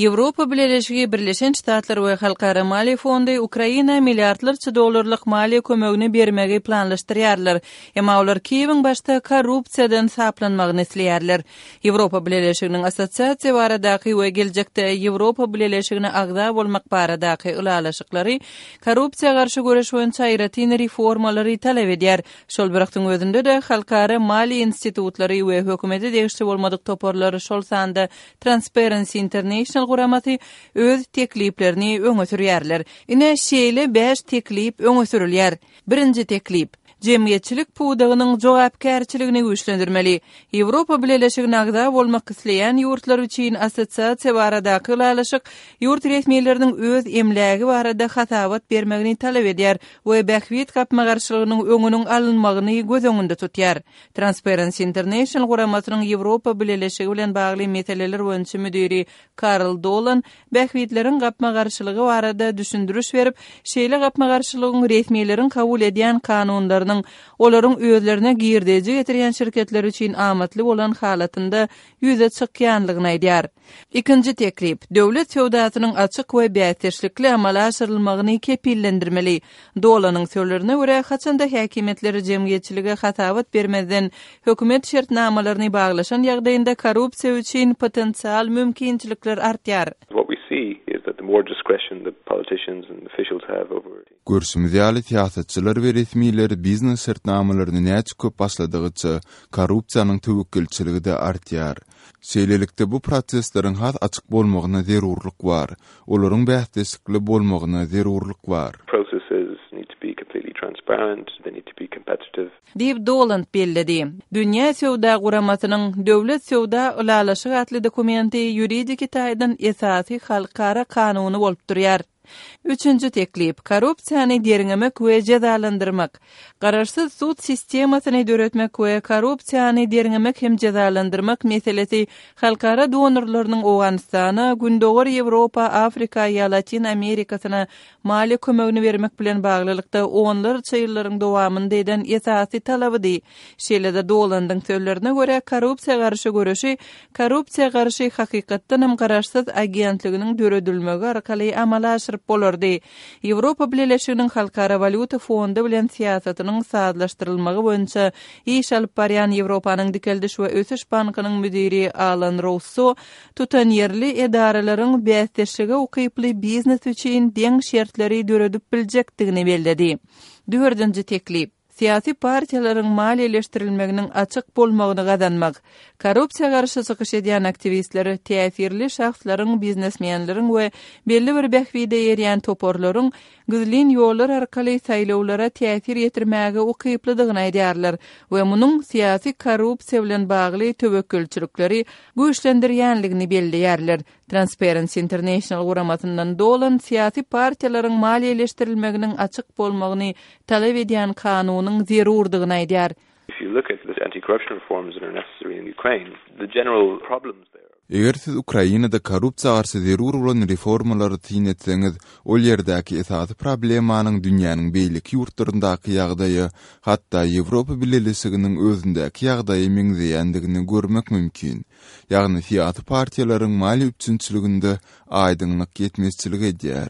Ýewropa Birleşigi Birleşen Ştatlar we Halkara Maliýe Fondy Ukraina milliardlarça dollarlyk maliýe kömegini bermegi planlaşdyrýarlar. Emma olar Kiýewiň başda korrupsiýadan saplanmagyny isleýärler. Ýewropa Birleşiginiň assosiasiýa baradaky we geljekde Ýewropa Birleşigine agda bolmak baradaky ulalaşyklary korrupsiýa garşy göreş boýunça ýaratyny reformalary talap edýär. Şol birakdyň özünde de halkara maliýe institutlary we hökümeti degişli bolmadyk toporlary şol sanda Transparency International guramaty öz tekliplerini öňe sürýärler. Ine şeýle 5 teklip öňe sürilýär. Birinji teklip: Jemgyýetçilik puwdagynyň jogapkärçiligini güýçlendirmeli. Ýewropa Birleşigine agda bolmak isleýän ýurtlar üçin assosiasiýa baradaky ulalaşyk ýurt resmiýetleriniň öz emlägi barada hatabat bermegini talap edýär we bähwit gapma garşylygynyň öňüniň alynmagyny göz öňünde tutýar. Transparency International guramatynyň Ýewropa Birleşigi bilen bagly meseleler boýunça müdiri Karl Dolan bähwitleriň gapma garşylygy barada düşündürüş berip, şeýle gapma garşylygyň resmiýetleriň kabul edýän kanunlaryny olaryň özlerine girdeji getirýän şirketler üçin amatly bolan halatynda ýüze çykýanlygyny aýdýar. Ikinji teklip: döwlet söwdasynyň açyk we bätişlikli amala aşyrylmagyny kepillendirmeli. Dolanyň sözlerine görä, haçanda häkimetler jemgyýetçilige hatabat bermeden hökümet şertnamalaryny baglaşan ýagdaýynda korrupsiýa üçin potensial mümkinçilikler artýar. What we see is that the more discretion the politicians and officials have over it. Görsümüz ýaly siýasatçylar we resmiýetler biznes şertnamalaryny näçe köp başladygyça korrupsiýanyň töwekkelçiligi de artýar. Şeýlelikde bu prosesleriň has açyk bolmagyna zerurlyk bar. Olaryň bähtislikli bolmagyna zerurlyk bar. Processes need to be completely transparent, they need to be competitive. Diýip Dolan belledi. Dünýä söwda guramatynyň döwlet söwda ulalaşyk atly dokumenti ýuridik taýdan esasy halkara kanuny bolup durýar. Üçüncü teklip: korrupsiýany derňemek we jazalandyrmak. Garaşsyz sud sistemasyny döretmek we korrupsiýany derňemek hem jazalandyrmak meselesi halkara donorlarynyň Owganystana, Gündoğar Ýewropa, Afrika ýa Latin Amerikasyna mali kömegini bermek bilen baglylykda onlarça ýyllaryň dowamynda eden esasy talabydy. Şeýle-de Dolandyň sözlerine görä, korrupsiýa garşy göreşi korrupsiýa garşy hakykatdan hem garaşsyz agentliginiň döredilmegi arkaly amala aşyryp bolardy. Ýewropa Birleşiginiň Halkara Valyuta Fondy bilen siýasatynyň saatlaşdyrylmagy boýunça iş alyp barýan Ýewropanyň dikeldiş we ösüş bankynyň müdiri Alan Rosso tutan ýerli edaralaryň bäsdeşlige ukyply biznes üçin deň şertleri döredip biljekdigini belledi. Dördüncü teklip: siyasi partiýalaryň maliýeleşdirilmeginiň açyk bolmagyny gazanmak. Korrupsiýa garşy çykyş edýän aktivistler, täsirli şahslaryň, biznesmenleriň we belli bir bähwide ýerýän toporlaryň güzlin ýollar arkaly saýlawlara täsir ýetirmäge ukyplydygyny aýdýarlar we munyň siýasy korrupsiýa bilen bagly töwekkelçilikleri güýçlendirýänligini belleýärler. Transparency International guramatyndan Dolan siýasy partiýalaryň maliýeleşdirilmeginiň açyk bolmagyny talap edýän kanunyň zerurdygyny aýdýar. If you look at the anti-corruption reforms that are necessary in Ukraine, the general problems there. Eger siz Ukrainada korrupsiýa garşy zerur bolan reformalary tyn etseňiz, ol ýerdäki esasy problemanyň dünýäniň beýlik ýurtlaryndaky ýagdaýy, hatda Ýewropa Birleşiginiň özündäki ýagdaýy meňzeýändigini görmek mümkin. Ýagny siýasy partiýalaryň mali üçinçiliginde aýdyňlyk ýetmezçilik edýär.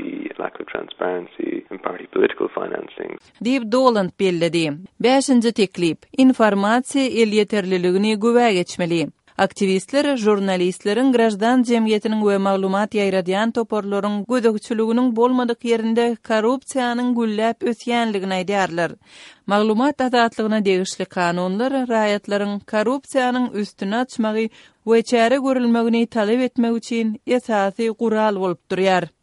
Transparency and party political financing. Diýip Dolan belledi. 5-nji teklip: informasiýa el ýeterliligini güwe geçmeli. Aktivistler, jurnalistleriň, grajdan jemgyýetiniň we maglumat ýaýradýan toporlaryň gödökçüliginiň bolmadyk ýerinde korrupsiýanyň güllläp ösýänligini aýdýarlar. Maglumat azatlygyna degişli kanunlar raýatlaryň korrupsiýanyň üstüne açmagy we çäre görülmegini talap etmek üçin esasy gural bolup durýar.